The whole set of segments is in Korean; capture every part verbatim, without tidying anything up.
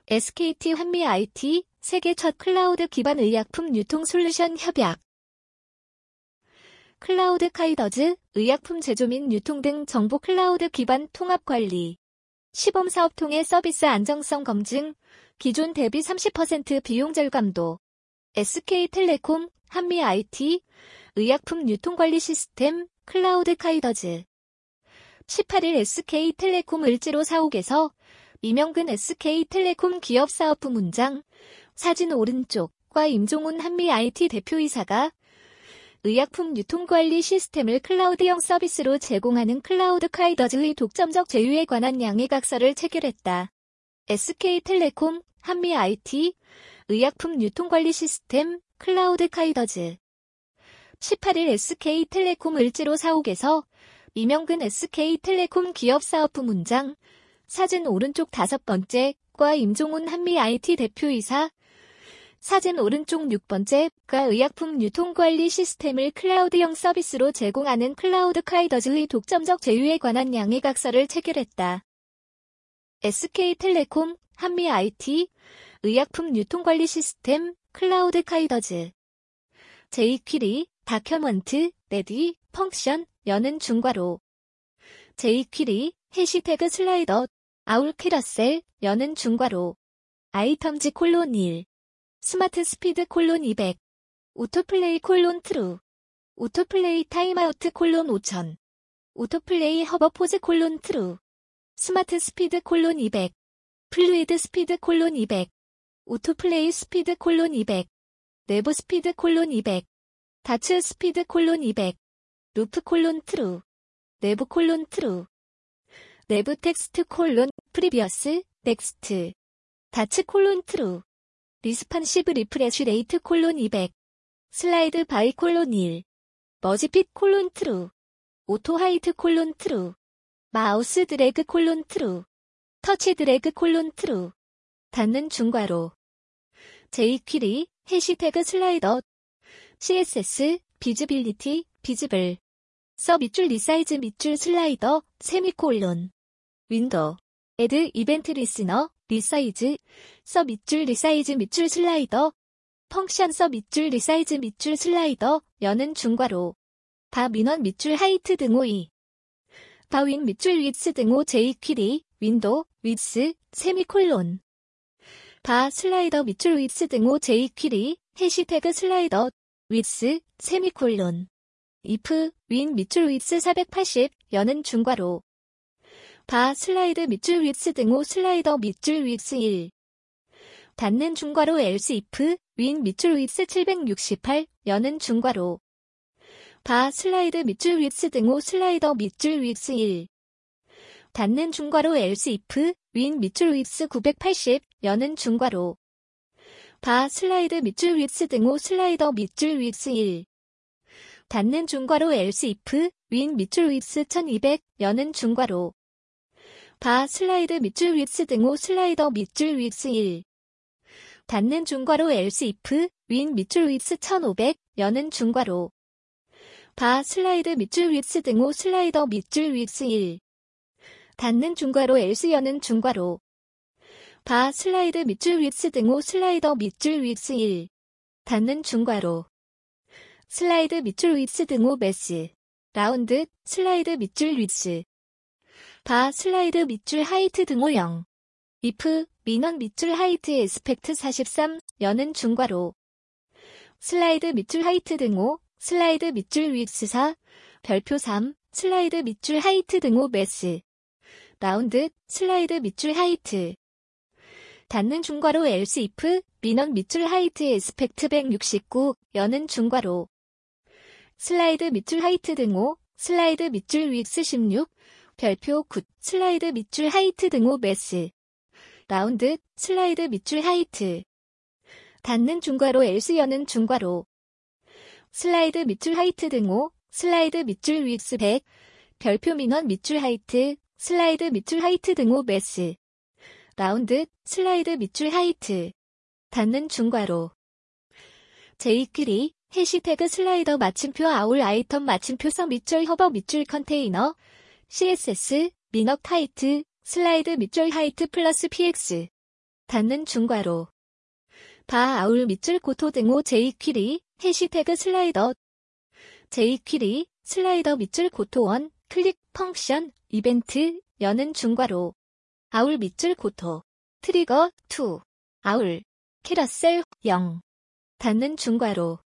에스케이티 환미 아이티, 세계 첫 클라우드 기반 의약품 유통 솔루션 협약. 클라우드 카이더즈, 의약품 제조 및 유통 등 정보 클라우드 기반 통합 관리. 시범 사업 통해 서비스 안정성 검증, 기존 대비 삼십 퍼센트 비용 절감도. 에스케이텔레콤, 한미 아이티, 의약품 유통 관리 시스템, 클라우드 카이더즈. 십팔 일 에스케이텔레콤 을지로 사옥에서 이명근 에스케이텔레콤 기업사업부문장, 사진 오른쪽과 임종훈 한미 아이티 대표이사가 의약품 유통관리 시스템을 클라우드형 서비스로 제공하는 클라우드 카이더즈의 독점적 제휴에 관한 양해각서를 체결했다. 에스케이텔레콤, 한미 아이티, 의약품 유통관리 시스템, 클라우드 카이더즈. 십팔 일 에스케이텔레콤 을지로 사옥에서 이명근 에스케이텔레콤 기업사업부문장, 사진 오른쪽 다섯 번째과 임종훈 한미 아이티 대표이사, 사진 오른쪽 육 번째가 의약품 유통관리 시스템을 클라우드형 서비스로 제공하는 클라우드 카이더즈의 독점적 제휴에 관한 양해각서를 체결했다. 에스케이텔레콤, 한미 아이티, 의약품 유통관리 시스템, 클라우드 카이더즈. 제이퀴리, 다큐먼트, 레디, 펑션, 여는 중괄호. 제이퀴리, 해시태그 슬라이더, 아울 캐러셀, 여는 중괄호. 아이텀즈 콜론 일. 스마트 스피드 콜론 이백. 오토플레이 콜론 트루. 오토플레이 타임아우트 콜론 오천. 오토플레이 허버포즈 콜론 트루. 스마트 스피드 콜론 이백. 플루이드 스피드 콜론 이백. 오토플레이 스피드 콜론 이백. 내부 스피드 콜론 이백. 다츠 스피드 콜론 이백. 루프 콜론 트루. 내부 콜론 트루. 내부 텍스트 콜론 프리비어스 넥스트. 다츠 콜론 트루. 리스판시브 리프레쉬 레이트 콜론 이백. 슬라이드 바이 콜론 일. 머지핏 콜론 트루. 오토 하이트 콜론 트루. 마우스 드래그 콜론 트루. 터치 드래그 콜론 트루. 닫는 중괄호. 제이퀴리, 해시태그 슬라이더. 씨에스에스, 비즈빌리티, 비즈블. 서 밑줄 리사이즈 밑줄 슬라이더, 세미콜론. 윈도우. 애드 이벤트 리스너, 리사이즈. 서 밑줄 리사이즈 밑줄 슬라이더. 펑션 서 밑줄 리사이즈 밑줄 슬라이더, 여는 중괄호. 바 민원 밑줄 하이트 등호 이. 바윈 밑줄 위츠 등호 제이퀴리, 윈도우, 위츠, 세미콜론. 바 슬라이더 밑줄 위츠 등호 제이퀴리, 해시태그 슬라이더, 위츠, 세미콜론. if, 윈 밑줄 위츠 사백팔십, 여는 중괄호. 바 슬라이드 밑줄 위츠 등호 슬라이더 밑줄 위츠 일. 닫는 중괄호 else if, 윈 밑줄 위츠 칠백육십팔, 여는 중괄호. 바 슬라이드 밑줄 위츠 등호 슬라이더 밑줄 위츠 일. 닫는 중괄호 else if, 윈 밑줄 위츠 구백팔십, 여는 중괄호. 바 슬라이드 밑줄 위츠 등호 슬라이더 밑줄 위츠 일. 닫는 중괄호 else if, 윈 밑줄 위츠 천이백, 여는 중괄호. 바 슬라이드 밑줄 위츠 등호 슬라이더 밑줄 위츠 일. 닫는 중괄호 else if, 윈 밑줄 위츠 천오백, 여는 중괄호. 바 슬라이드 밑줄 위츠 등호 슬라이더 밑줄 위츠 일. 닫는 중괄호 else 여는 중괄호. 바 슬라이드 밑줄 위츠 등호 슬라이더 밑줄 위츠 일. 닫는 중괄호. 슬라이드 밑줄 위츠 등호 매스. 라운드, 슬라이드 밑줄 위츠. 바 슬라이드 밑줄 하이트 등호 영. if, 민원 밑줄 하이트 에스펙트 사십삼, 여는 중괄호. 슬라이드 밑줄 하이트 등호, 슬라이드 밑줄 위츠 사, 별표 삼, 슬라이드 밑줄 하이트 등호 매스. 라운드, 슬라이드 밑줄 하이트. 닫는 중괄호 else if, 민원 밑줄 하이트 에스펙트 백육십구, 여는 중괄호. 슬라이드 밑줄 하이트 등호, 슬라이드 밑줄 위츠 십육, 별표 구, 슬라이드 밑줄 하이트 등호 매스. 라운드, 슬라이드 밑줄 하이트. 닫는 중괄호 else 여는 중괄호. 슬라이드 밑줄 하이트 등호, 슬라이드 밑줄 위츠 백, 별표 민원 밑줄 하이트, 슬라이드 밑줄 하이트 등호 매스. 라운드, 슬라이드 밑줄 하이트. 닫는 중괄호. 제이퀴리, 해시태그 슬라이더 마침표 아울 아이템 마침표 서 밑줄 허버 밑줄 컨테이너, 씨에스에스, 민억 타이트, 슬라이드 밑줄 하이트 플러스 피엑스. 닫는 중괄호. 바 아울 밑줄 고토 등호 제이퀴리 해시태그 슬라이더 제이퀴리 슬라이더 밑줄 고토 원 클릭 펑션 이벤트 여는 중괄호 아울 밑줄 고토 트리거 투 아울 캐러셀 영 닫는 중괄호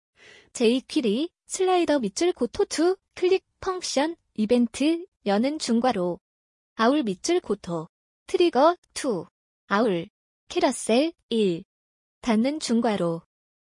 제이퀴리 슬라이더 밑줄 고토 투 클릭 펑션 이벤트 여는 중괄호 아울 밑줄 고토 트리거 투 아울 캐러셀 일 닫는 중괄호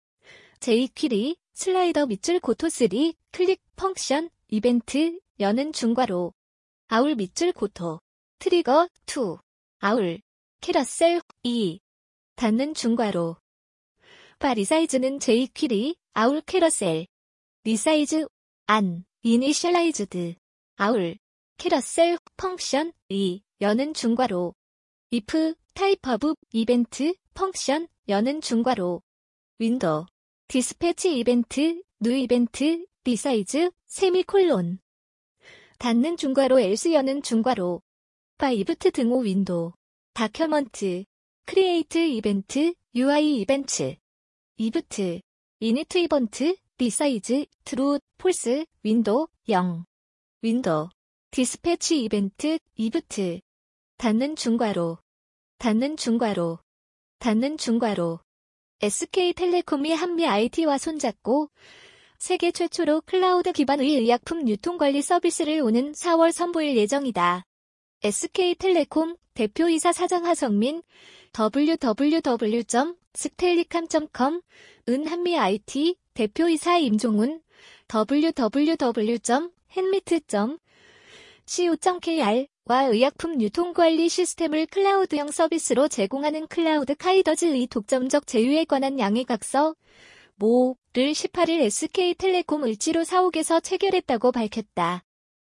제이퀴리 슬라이더 밑줄 고토 쓰리 클릭 펑션 이벤트 여는 중괄호 아울 밑줄 고토 트리거 투 아울 캐러셀 이 닫는 중괄호 바 리사이즈는 제이퀴리 아울 캐러셀 리사이즈 안 이니셜라이즈드 아울 캐러셀 펑션 이 여는 중괄호 if 타입 오브 이벤트 펑션 여는 중괄호 윈도우 디스패치 이벤트 뉴 이벤트 리사이즈 세미콜론 닫는 중괄호 else 여는 중괄호 바 이브트 등호 윈도우 다큐먼트 크리에이트 이벤트 유아이 이벤트 이브트 이니트 이벤트 리사이즈 트루 폴스 윈도우 영 윈도우 디스패치 이벤트 이브트 닫는 중괄호 닫는 중괄호 닫는 중괄호 에스케이텔레콤이 한미 아이티와 손잡고 세계 최초로 클라우드 기반의 의약품 유통관리 서비스를 오는 사월 선보일 예정이다. 에스케이텔레콤 대표이사 사장 하성민 더블유 더블유 더블유 점 스텔리캄 점 컴 은 한미 아이티 대표이사 임종훈 더블유 더블유 더블유 점 헨미트 점 씨오 점 케이알 와 의약품 유통관리 시스템을 클라우드형 서비스로 제공하는 클라우드 카이더즈의 독점적 제휴에 관한 양해각서 모를 십팔 일 에스케이텔레콤 을지로 사옥에서 체결했다고 밝혔다.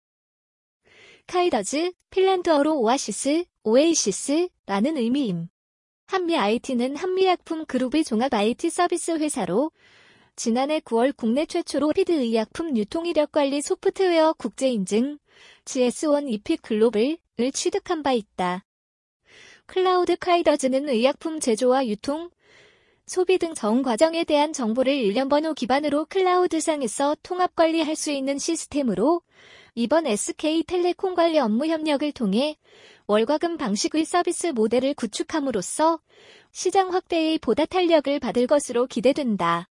카이더즈, 핀란드어로 오아시스, 오에이시스라는 의미임. 한미 아이티는 한미약품 그룹의 종합 아이티 서비스 회사로 지난해 구월 국내 최초로 피드 의약품 유통이력관리 소프트웨어 국제인증 지에스 원 이픽 글로벌을 취득한 바 있다. 클라우드 카이더즈는 의약품 제조와 유통, 소비 등 전 과정에 대한 정보를 일련번호 기반으로 클라우드상에서 통합 관리할 수 있는 시스템으로 이번 에스케이텔레콤 관리 업무 협력을 통해 월과금 방식의 서비스 모델을 구축함으로써 시장 확대에 보다 탄력을 받을 것으로 기대된다.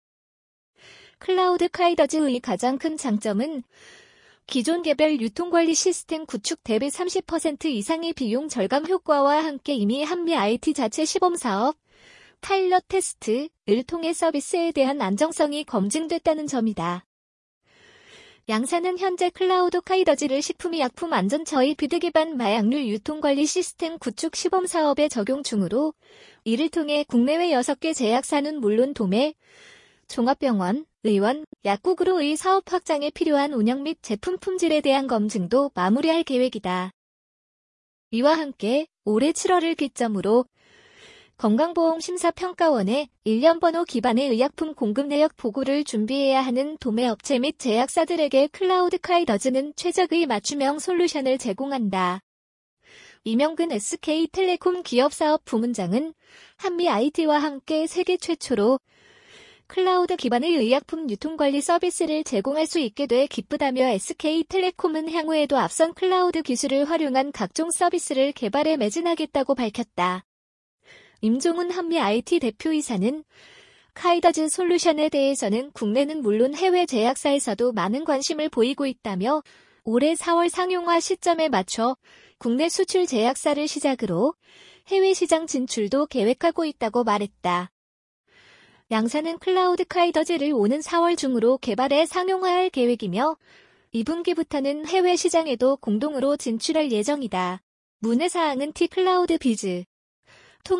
클라우드 카이더즈의 가장 큰 장점은 기존 개별 유통관리 시스템 구축 대비 삼십 퍼센트 이상의 비용 절감 효과와 함께 이미 한미 아이티 자체 시범사업, 파일럿 테스트를 통해 서비스에 대한 안정성이 검증됐다는 점이다. 양사는 현재 클라우드 카이더즈를 식품의약품 안전처의 비드 기반 마약류 유통관리 시스템 구축 시범사업에 적용 중으로 이를 통해 국내외 여섯 개 제약사는 물론 도매, 종합병원, 의원, 약국으로의 사업 확장에 필요한 운영 및 제품 품질에 대한 검증도 마무리할 계획이다. 이와 함께 올해 칠월을 기점으로 건강보험심사평가원에 일련번호 기반의 의약품 공급 내역 보고를 준비해야 하는 도매업체 및 제약사들에게 클라우드 카이더즈는 최적의 맞춤형 솔루션을 제공한다. 이명근 에스케이텔레콤 기업사업 부문장은 한미 아이티와 함께 세계 최초로 클라우드 기반의 의약품 유통관리 서비스를 제공할 수 있게 돼 기쁘다며 에스케이텔레콤은 향후에도 앞선 클라우드 기술을 활용한 각종 서비스를 개발에 매진하겠다고 밝혔다. 임종훈 한미 아이티 대표이사는 카이더즈 솔루션에 대해서는 국내는 물론 해외 제약사에서도 많은 관심을 보이고 있다며 올해 사월 상용화 시점에 맞춰 국내 수출 제약사를 시작으로 해외 시장 진출도 계획하고 있다고 말했다. 양사는 클라우드 카이더즈를 오는 사월 중으로 개발해 상용화할 계획이며 이 분기부터는 해외 시장에도 공동으로 진출할 예정이다. 문의사항은 T-클라우드 비즈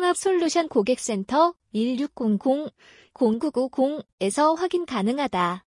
통합솔루션 고객센터 일육공공 공구구공에서 확인 가능하다.